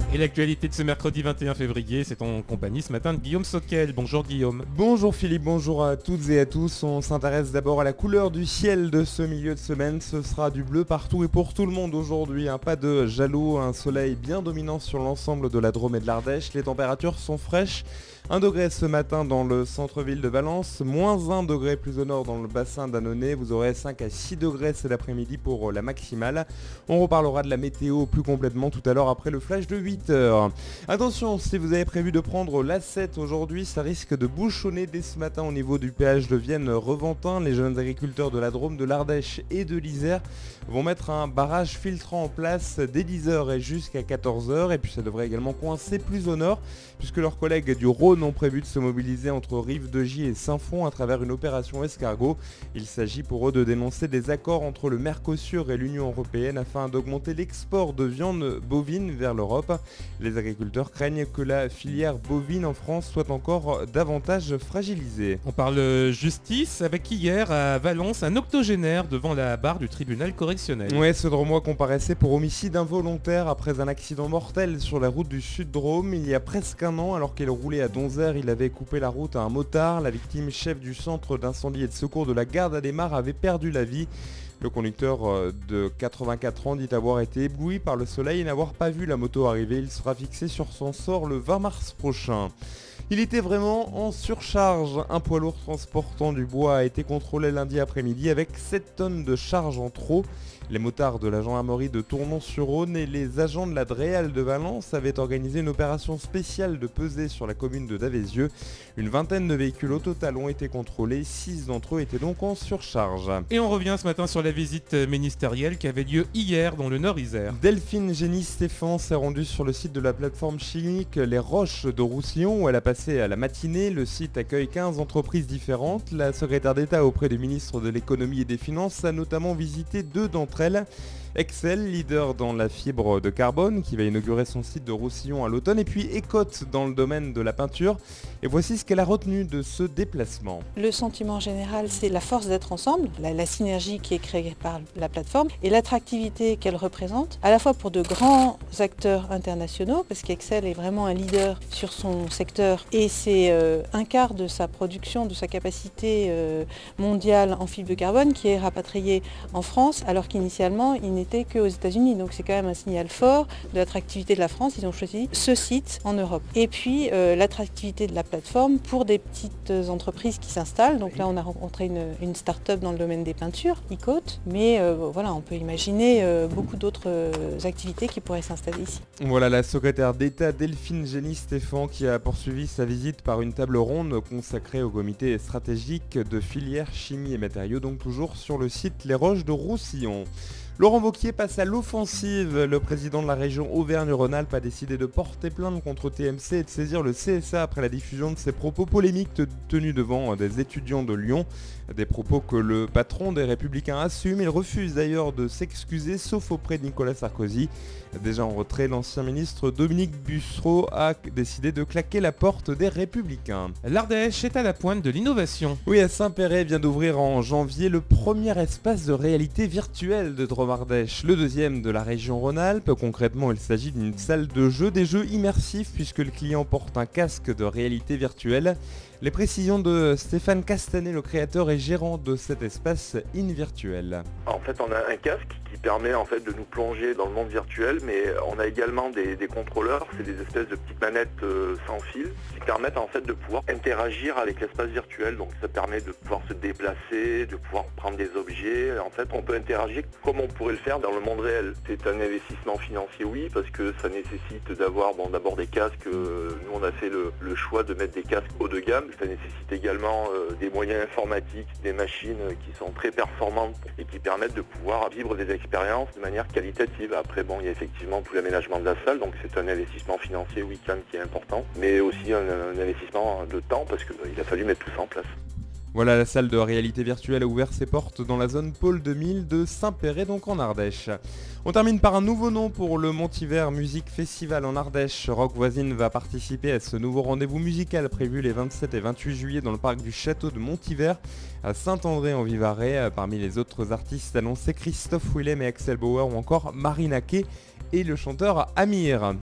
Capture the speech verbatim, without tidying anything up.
Et l'actualité de ce mercredi vingt et un février, c'est en compagnie ce matin de Guillaume Soquel. Bonjour Guillaume. Bonjour Philippe, bonjour à toutes et à tous. On s'intéresse d'abord à la couleur du ciel de ce milieu de semaine. Ce sera du bleu partout et pour tout le monde aujourd'hui. Un pas de jaloux, un soleil bien dominant sur l'ensemble de la Drôme et de l'Ardèche. Les températures sont fraîches. un degré ce matin dans le centre-ville de Valence, moins un degré plus au nord dans le bassin d'Annonay. Vous aurez cinq à six degrés cet après-midi pour la maximale. On reparlera de la météo plus complètement tout à l'heure après le flash de huit heures. Attention, si vous avez prévu de prendre l'A sept aujourd'hui, ça risque de bouchonner dès ce matin au niveau du péage de Vienne-Reventin. Les jeunes agriculteurs de la Drôme, de l'Ardèche et de l'Isère vont mettre un barrage filtrant en place dès dix heures et jusqu'à quatorze heures. Et puis ça devrait également coincer plus au nord, puisque leurs collègues du Rhône ont prévu de se mobiliser entre Rive-de-Gier et Saint-Fond à travers une opération escargot. Il s'agit pour eux de dénoncer des accords entre le Mercosur et l'Union européenne afin d'augmenter l'export de viande bovine vers l'Europe. Les agriculteurs craignent que la filière bovine en France soit encore davantage fragilisée. On parle justice avec hier à Valence un octogénaire devant la barre du tribunal correctionnel. Ouais, ce Dromois comparaissait pour homicide involontaire après un accident mortel sur la route du Sud-Drôme il y a presque un an. Alors qu'il roulait à Donzère, il avait coupé la route à un motard. La victime, chef du centre d'incendie et de secours de la gare d'Adémar, avait perdu la vie. Le conducteur de quatre-vingt-quatre ans dit avoir été ébloui par le soleil et n'avoir pas vu la moto arriver. Il sera fixé sur son sort le vingt mars prochain. Il était vraiment en surcharge. Un poids lourd transportant du bois a été contrôlé lundi après-midi avec sept tonnes de charge en trop. Les motards de la gendarmerie de Tournon-sur-Rhône et les agents de la Dréal de Valence avaient organisé une opération spéciale de pesée sur la commune de Davézieux. Une vingtaine de véhicules au total ont été contrôlés, six d'entre eux étaient donc en surcharge. Et on revient ce matin sur la visite ministérielle qui avait lieu hier dans le Nord-Isère. Delphine Génie-Stéphan s'est rendue sur le site de la plateforme chimique Les Roches de Roussillon où elle a passé à la matinée. Le site accueille quinze entreprises différentes. La secrétaire d'État auprès du ministre de l'économie et des finances a notamment visité deux d'entre elles. Excel, leader dans la fibre de carbone, qui va inaugurer son site de Roussillon à l'automne, et puis Ecote dans le domaine de la peinture. Et voici ce qu'elle a retenu de ce déplacement. Le sentiment général, c'est la force d'être ensemble, la, la synergie qui est créée par la plateforme et l'attractivité qu'elle représente, à la fois pour de grands acteurs internationaux, parce qu'Excel est vraiment un leader sur son secteur et c'est euh, un quart de sa production, de sa capacité euh, mondiale en fibre de carbone qui est rapatriée en France, alors qu'initialement, il n'était qu'aux États-Unis. Donc c'est quand même un signal fort de l'attractivité de la France. Ils ont choisi ce site en Europe. Et puis euh, l'attractivité de la plateforme pour des petites entreprises qui s'installent. Donc là, on a rencontré une, une start-up dans le domaine des peintures, Ecote. Mais euh, voilà, on peut imaginer euh, beaucoup d'autres euh, activités qui pourraient s'installer ici. Voilà la secrétaire d'État Delphine Génie-Stéphan qui a poursuivi sa visite par une table ronde consacrée au comité stratégique de filière chimie et matériaux, donc toujours sur le site Les Roches de Roussillon. Laurent Wauquiez passe à l'offensive. Le président de la région Auvergne-Rhône-Alpes a décidé de porter plainte contre T M C et de saisir le C S A après la diffusion de ses propos polémiques tenus devant des étudiants de Lyon. Des propos que le patron des Républicains assume. Il refuse d'ailleurs de s'excuser, sauf auprès de Nicolas Sarkozy. Déjà en retrait, l'ancien ministre Dominique Bussereau a décidé de claquer la porte des Républicains. L'Ardèche est à la pointe de l'innovation. Oui, à Saint-Péret vient d'ouvrir en janvier le premier espace de réalité virtuelle de Drôme-Ardèche, le deuxième de la région Rhône-Alpes. Concrètement, il s'agit d'une salle de jeu, des jeux immersifs puisque le client porte un casque de réalité virtuelle. Les précisions de Stéphane Castanet, le créateur et gérant de cet espace in-virtuel. En fait, on a un casque qui permet en fait de nous plonger dans le monde virtuel, mais on a également des, des contrôleurs, c'est des espèces de petites manettes euh, sans fil qui permettent en fait de pouvoir interagir avec l'espace virtuel. Donc ça permet de pouvoir se déplacer, de pouvoir prendre des objets. En fait, on peut interagir comme on pourrait le faire dans le monde réel. C'est un investissement financier, oui, parce que ça nécessite d'avoir bon, d'abord des casques. Euh, nous, on a fait le, le choix de mettre des casques haut de gamme. Ça nécessite également euh, des moyens informatiques, des machines qui sont très performantes et qui permettent de pouvoir vivre des expériences de manière qualitative. Après, bon, il y a effectivement tout l'aménagement de la salle, donc c'est un investissement financier, oui, quand même, qui est important, mais aussi un, un investissement de temps parce qu'il euh, a fallu mettre tout ça en place. Voilà, la salle de réalité virtuelle a ouvert ses portes dans la zone Pôle deux mille de Saint-Péret, donc en Ardèche. On termine par un nouveau nom pour le Montiver Music Festival en Ardèche. Rock Voisine va participer à ce nouveau rendez-vous musical prévu les vingt-sept et vingt-huit juillet dans le parc du château de Montiver à Saint-André-en-Vivarais. Parmi les autres artistes annoncés, Christophe Willem et Axel Bauer ou encore Marina Kaye et le chanteur Amir.